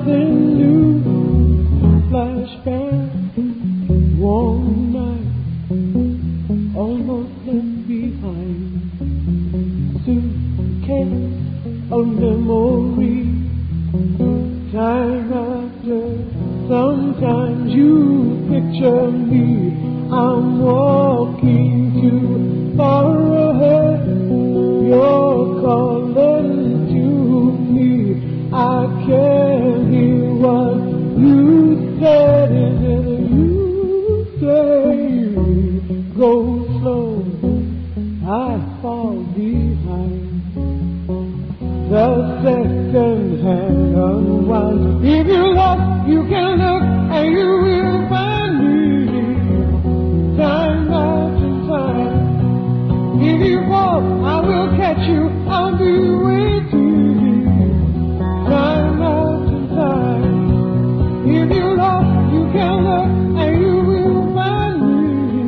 something new. Flashback, warm night, almost left behind. Suitcase of memory. Time after, sometimes you picture me. I'm walking too far ahead. You're calling to me. I can't hear what you said. And you say go slow, I fall behind. The second hand unwind. If you look, you can look, and you will find me. Time after time. If you fall, I will catch you. I'll be waiting. Time after time. If you look, you can look, and you will find me.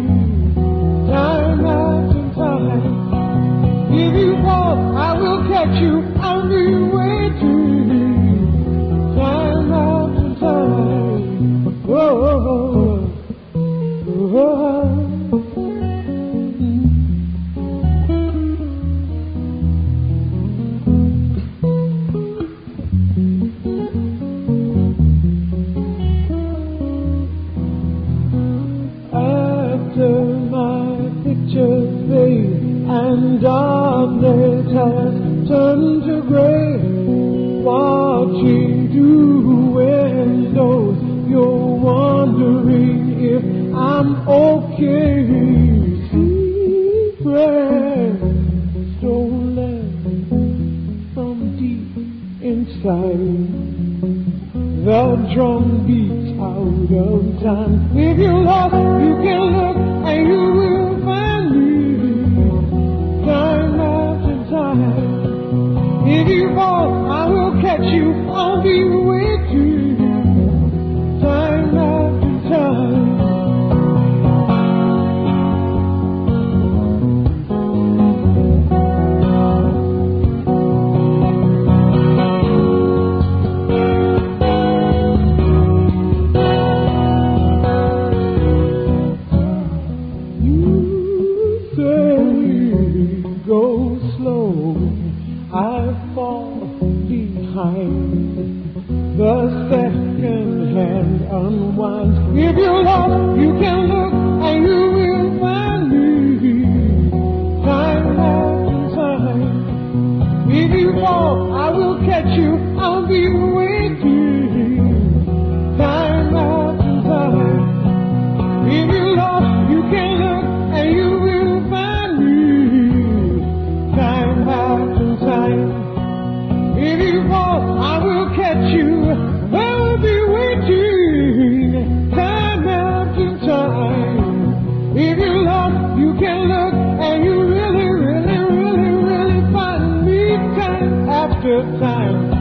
Time after time. If you fall, I will catch you. I'll be waiting. Time after time. Oh, oh, oh. After my pictures fade and darkness has turned to gray, watching through windows, you're wondering if I'm okay. Secrets stolen from deep inside. The drum beats out of time. If you lost, you can look, and you will find me. Time after time. If you fall, I will catch you. I'll be waiting. Time after time. Go slow, I fall behind. The second hand unwinds. If you're lost, you can look, and you will find me. Time after time. If you fall, I will catch you. I'll be waiting. Time after time. If you're lost, you can look, and you will find me. Time after time. If you fall, I will catch you. I'll be waiting. Time after time. If you're lost, you can look, and you really, really, really, really find me. Time after time.